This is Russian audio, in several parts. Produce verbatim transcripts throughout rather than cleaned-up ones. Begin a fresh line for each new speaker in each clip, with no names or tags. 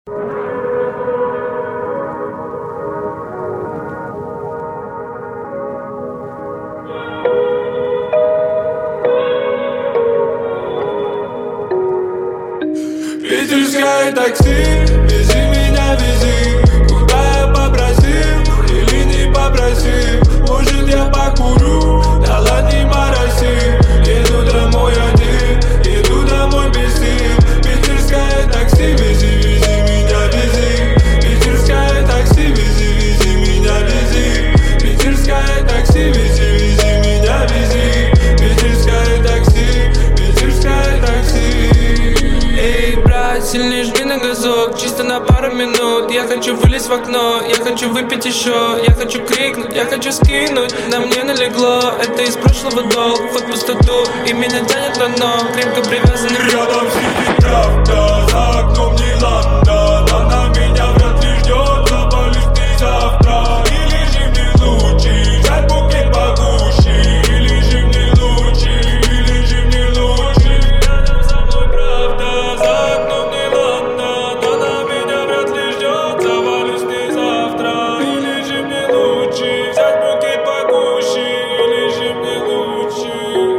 Питерское такси, вези меня, вези. Куда я попросил или не попросил? Может я покурю, да ладно не мороси. Еду домой один, еду домой без сил. Питерское такси, вези, вези меня, вези. Питерское такси, вези, вези меня, вези. Питерское такси, вези, вези меня, вези. Питерское такси, питерское такси. Эй, брат, сильнее жми на газок, чисто на пару минут. Я хочу вылезть в окно, я хочу выпить еще. Я хочу крикнуть, я хочу скинуть. На мне налегло, это из прошлого долг. Вход в пустоту, и меня тянет на дно. Крепко привязан рядом сидит правда. За окном не ладно, она меня вряд ли ждет. Завалюсь ты завтра, или же мне лучше взять букет погуще. Или же мне лучше, или же мне лучше. Рядом со мной правда, за окном не ладно, она меня вряд ли ждет. Завалюсь ты завтра, или же мне лучше взять букет погуще. Или же мне лучше.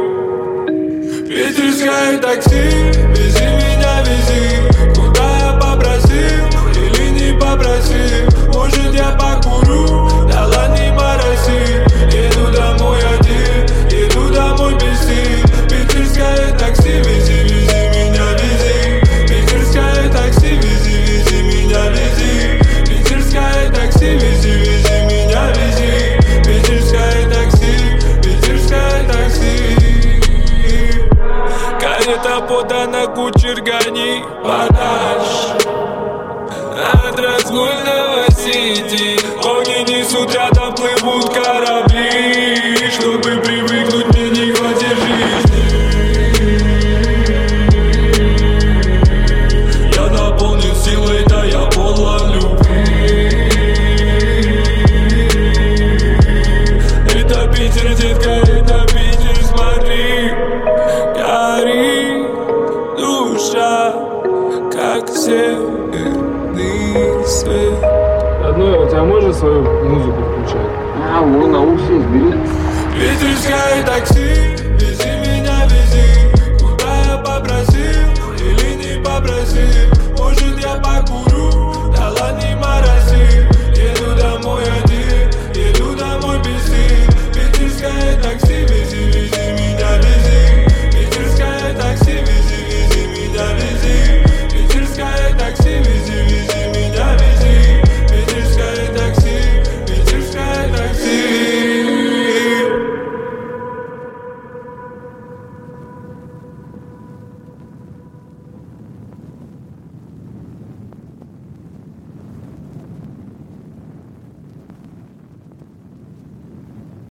Питерское такси, вези меня, вези. Куда я попросил или не попросил? Может я покурю, да ладно не мороси. Еду домой один, еду домой без сил. Питерское такси, вези, вези меня, вези. Питерское такси, вези, вези меня, вези. Питерское такси, вези, вези меня, вези. Питерское такси, питерское такси. Карета подана, кучер гони подальше от разгульного сити. Огни несут, рядом плывут корабли. Чтобы привыкнуть, мне не хватит жизни. Я наполнен силой, да я полон любви. Это Питер, детка, это Питер, смотри. Горит душа, как северный свет.
Родной, у тебя можно свою музыку включать?
А, вон, наушники бери.
Питерское такси, вези меня, вези. Куда я попросил или не попросил?